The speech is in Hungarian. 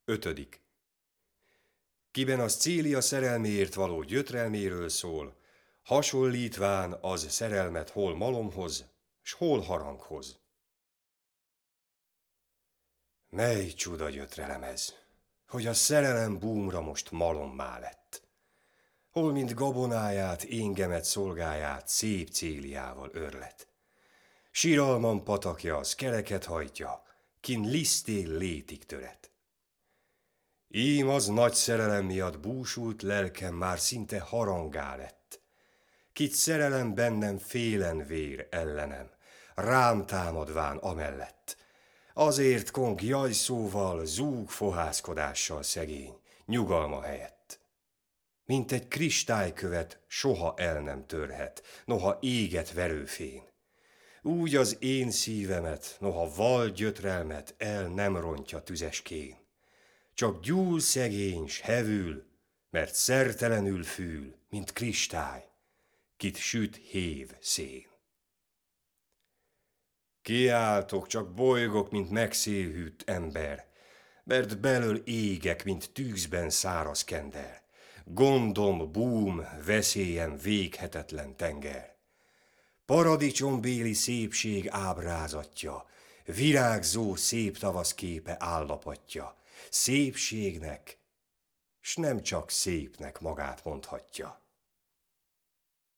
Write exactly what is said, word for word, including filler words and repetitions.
Ötödik. Kiben az Célia szerelméért való gyötrelméről szól, hasonlítván az szerelmet hol malomhoz, s hol haranghoz. Mely csuda gyötrelem ez, hogy a szerelem búmra most malommá lett. Hol mint gabonáját, éngemet szolgáját szép Céliával örlet. Síralman patakja, az kereket hajtja, kin lisztél létig töret. Ím az nagy szerelem miatt búsult lelkem már szinte harangá lett. Kit szerelem bennem félen vér ellenem, rám támadván amellett. Azért kong jajszóval, zúg fohászkodással szegény, nyugalma helyett. Mint egy kristálykövet soha el nem törhet, noha éget verőfén. Úgy az én szívemet, noha val gyötrelmet el nem rontja tüzes kén. Csak gyúl szegény, s hevül, mert szertelenül fül, mint kristály, kit süt hév szén. Kiáltok, csak bolygok, mint megszélhűt ember, mert belől égek, mint tűzben száraz kender. Gondom, búm, veszélyem véghetetlen tenger. Paradicsombéli szépség ábrázatja, virágzó szép tavasz képe állapatja, szépségnek, s nem csak szépnek magát mondhatja.